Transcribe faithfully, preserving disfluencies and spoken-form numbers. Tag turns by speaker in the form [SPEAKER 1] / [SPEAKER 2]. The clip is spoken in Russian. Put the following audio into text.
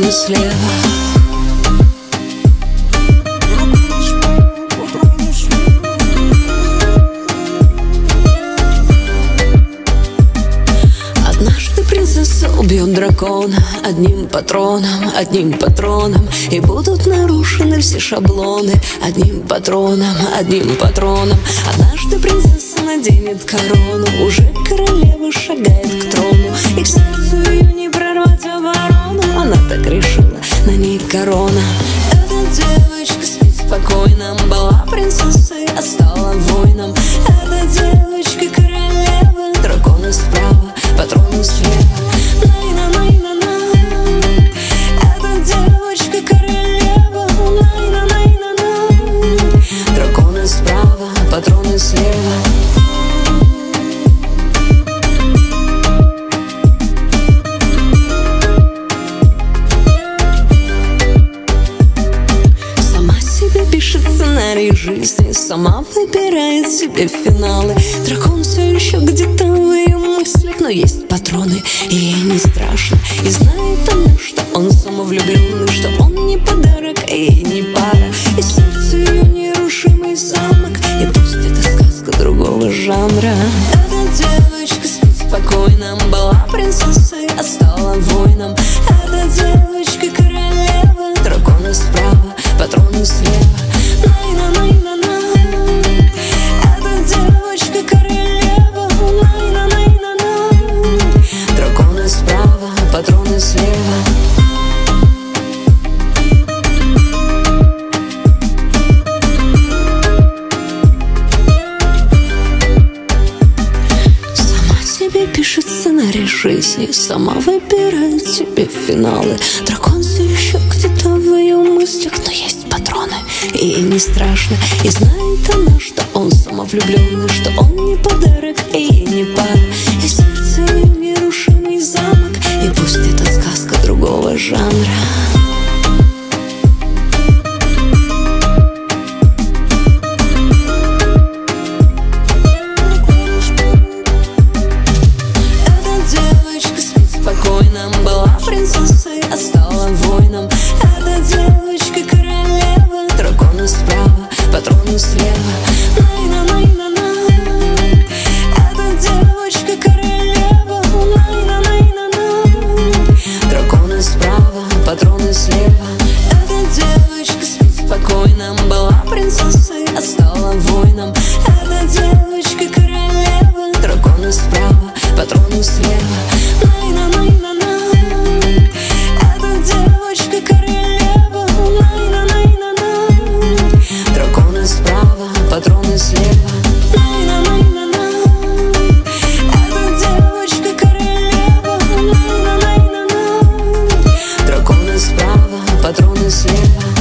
[SPEAKER 1] патроны слева. Убьет дракона одним патроном, одним патроном, и будут нарушены все шаблоны. Одним патроном, одним патроном. Однажды принцесса наденет корону, уже королева шагает к трону, и к сердцу ее не прорвать оборону. Она так решила, на ней корона. Эта девочка спит спокойно, была принцессой, а стала воином. Эта девочка королева, драконы справа, патроны слева. Патроны слева. Сама себе пишет сценарий жизни, сама выбирает себе финалы. Дракон все еще где-то в ее мыслях, но есть патроны, и ей не страшно. И знает она, что он самовлюбленный, что он не подарок, а ей не пара. И сердце ее нерушимый замок, и пусть это сказка другого жанра. Эта девочка спит спокойно, была принцессой, а стала воином. Эта девочка королева, драконы справа, патроны слева. Най-на-най-на-на. Эта девочка королева, най-на-най-на-на. Драконы справа, патроны слева. Пишет сценарий жизни, сама выбирает себе финалы. Дракон все еще где-то в ее мыслях, но есть патроны, и ей не страшно. И знает она, что он самовлюбленный, что он не подарок, и ей не пара. И сердце ее нерушимый замок, и пусть это сказка другого жанра. Была принцессой, а стала воином. Эта девочка королева, драконы справа, патроны слева. Най-на-най-на-на. Эта девочка королева, най-на-най-на-на. Драконы справа, патроны слева. Эта девочка спит спокойно, была принцессой, а стала воином. Эта девочка королева, драконы справа, патроны слева. Най-на-най-на-на. Патроны слева. Най-на-най-на-на. Эта девочка королева. Най-на-най-на-на. Драконы справа, патроны слева.